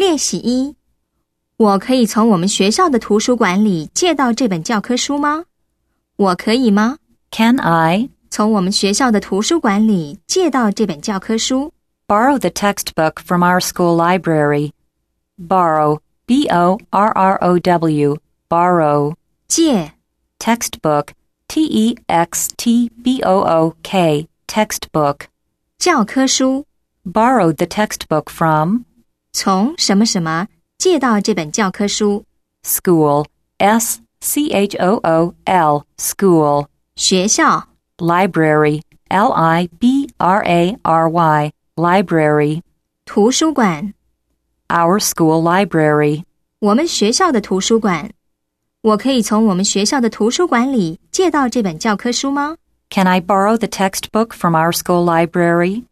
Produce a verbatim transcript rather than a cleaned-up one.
练习一，我可以从我们学校的图书馆里借到这本教科书吗？我可以吗？ Can I 从我们学校的图书馆里借到这本教科书？ borrow the textbook from our school library? Borrow, B O R R O W, borrow. 借 Textbook, T E X T B O O K, textbook. 教科书 Borrowed the textbook from 从什么什么借到这本教科书？ school, S C H O O L, school. 学校 Library, L I B R A R Y, library. 图书馆 Our school library. 我们学校的图书馆。我可以从我们学校的图书馆里借到这本教科书吗？ Can I borrow the textbook from our school library?